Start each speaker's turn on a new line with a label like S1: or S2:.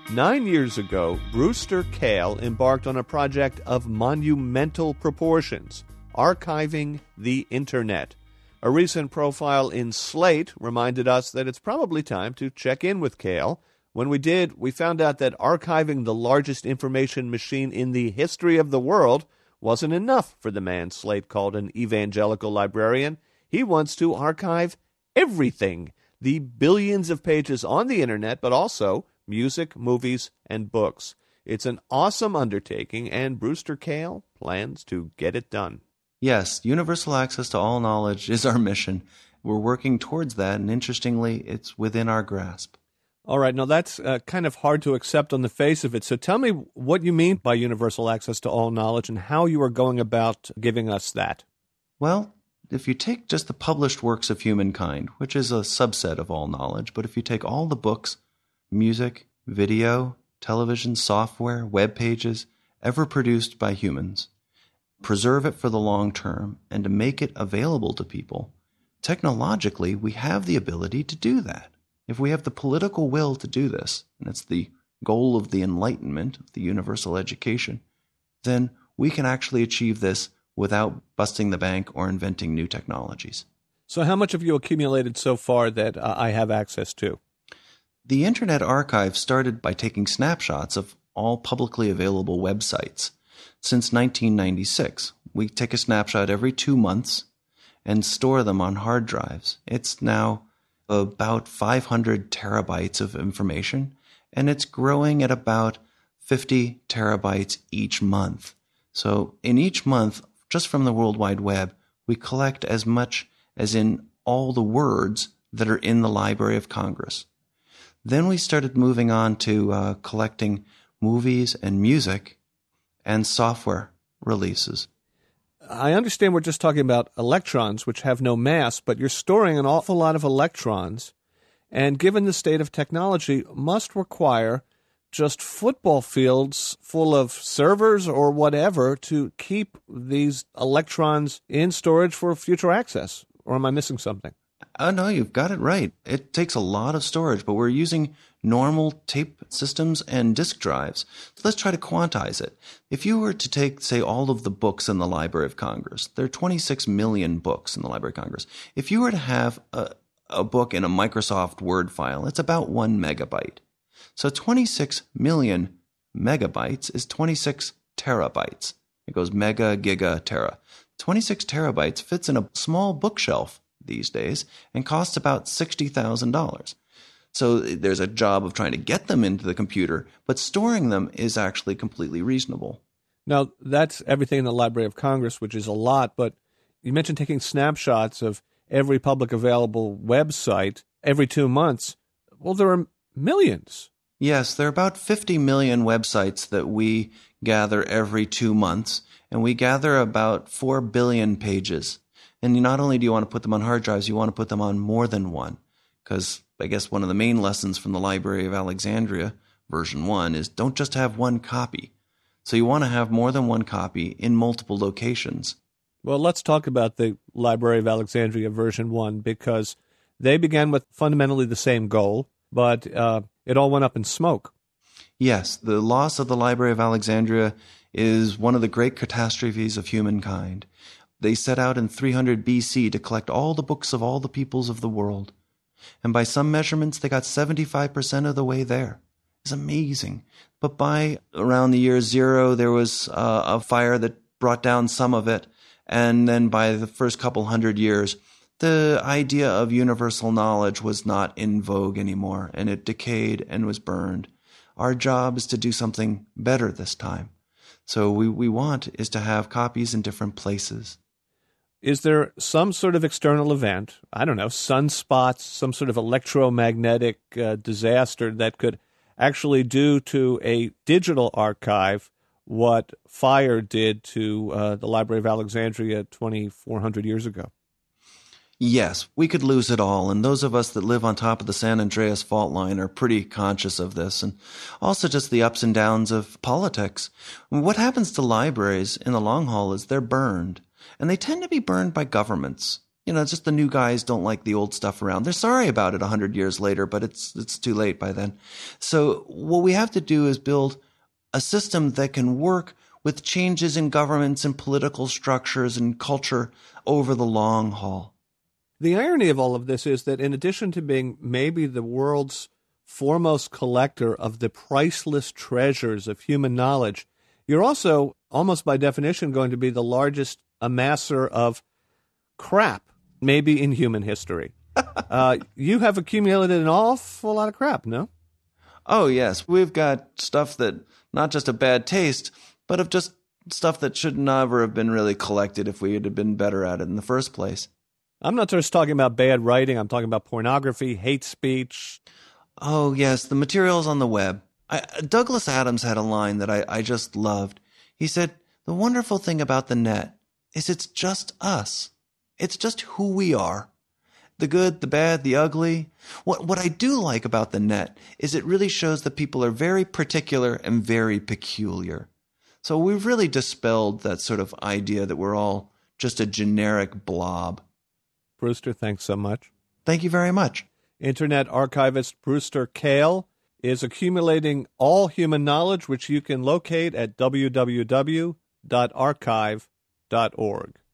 S1: 9 years ago, Brewster Kahle embarked on a project of monumental proportions, archiving the Internet. A recent profile in Slate reminded us that it's probably time to check in with Kahle. When we did, we found out that archiving the largest information machine in the history of the world wasn't enough for the man Slate called an evangelical librarian. He wants to archive everything, the billions of pages on the Internet, but also music, movies, and books. It's an awesome undertaking, and Brewster Kahle plans to get it done.
S2: Yes, universal access to all knowledge is our mission. We're working towards that, and interestingly, it's within our grasp.
S1: All right, now that's kind of hard to accept on the face of it. So tell me what you mean by universal access to all knowledge and how you are going about giving us that.
S2: Well, if you take just the published works of humankind, which is a subset of all knowledge, but if you take all the books, music, video, television, software, web pages ever produced by humans, preserve it for the long term, and to make it available to people, technologically, we have the ability to do that. If we have the political will to do this, and it's the goal of the Enlightenment, of the universal education, then we can actually achieve this without busting the bank or inventing new technologies.
S1: So how much have you accumulated so far that I have access to?
S2: The Internet Archive started by taking snapshots of all publicly available websites. Since 1996, we take a snapshot every 2 months and store them on hard drives. It's now about 500 terabytes of information, and it's growing at about 50 terabytes each month. So in each month, just from the World Wide Web, we collect as much as in all the words that are in the Library of Congress. Then we started moving on to collecting movies and music and software releases.
S1: I understand we're just talking about electrons, which have no mass, but you're storing an awful lot of electrons, and given the state of technology, must require just football fields full of servers or whatever to keep these electrons in storage for future access. Or am I missing something?
S2: Oh, no, you've got it right. It takes a lot of storage, but we're using normal tape systems and disk drives. So let's try to quantize it. If you were to take, say, all of the books in the Library of Congress, there are 26 million books in the Library of Congress. If you were to have a book in a Microsoft Word file, it's about 1 megabyte. So 26 million megabytes is 26 terabytes. It goes mega, giga, tera. 26 terabytes fits in a small bookshelf these days and costs about $60,000. So there's a job of trying to get them into the computer, but storing them is actually completely reasonable.
S1: Now, that's everything in the Library of Congress, which is a lot, but you mentioned taking snapshots of every public available website every 2 months. Well, there are millions.
S2: Yes, there are about 50 million websites that we gather every 2 months, and we gather about 4 billion pages. And not only do you want to put them on hard drives, you want to put them on more than one. Because I guess one of the main lessons from the Library of Alexandria, version 1, is don't just have one copy. So you want to have more than one copy in multiple locations.
S1: Well, let's talk about the Library of Alexandria version 1, because they began with fundamentally the same goal, but it all went up in smoke.
S2: Yes, the loss of the Library of Alexandria is one of the great catastrophes of humankind. They set out in 300 BC to collect all the books of all the peoples of the world. And by some measurements, they got 75% of the way there. It's amazing. But by around the year 0, there was a fire that brought down some of it. And then by the first couple hundred years, the idea of universal knowledge was not in vogue anymore, and it decayed and was burned. Our job is to do something better this time. So we want is to have copies in different places.
S1: Is there some sort of external event, I don't know, sunspots, some sort of electromagnetic disaster that could actually do to a digital archive what fire did to the Library of Alexandria 2,400 years ago?
S2: Yes, we could lose it all, and those of us that live on top of the San Andreas fault line are pretty conscious of this, and also just the ups and downs of politics. What happens to libraries in the long haul is they're burned, and they tend to be burned by governments. just the new guys don't like the old stuff around. They're sorry about it 100 years later, but it's too late by then. So what we have to do is build a system that can work with changes in governments and political structures and culture over the long haul.
S1: The irony of all of this is that in addition to being maybe the world's foremost collector of the priceless treasures of human knowledge, you're also, almost by definition, going to be the largest amasser of crap, maybe in human history. You have accumulated an awful lot of crap, no?
S2: Oh, yes. We've got stuff that not just of bad taste, but of just stuff that should never have been really collected if we had been better at it in the first place.
S1: I'm not just talking about bad writing. I'm talking about pornography, hate speech.
S2: Oh, yes, the materials on the web. Douglas Adams had a line that I just loved. He said, "The wonderful thing about the net is it's just us. It's just who we are. The good, the bad, the ugly. What I do like about the net is it really shows that people are very particular and very peculiar. So we've really dispelled that sort of idea that we're all just a generic blob."
S1: Brewster, thanks so much.
S2: Thank you very much.
S1: Internet archivist Brewster Kahle is accumulating all human knowledge, which you can locate at www.archive.org.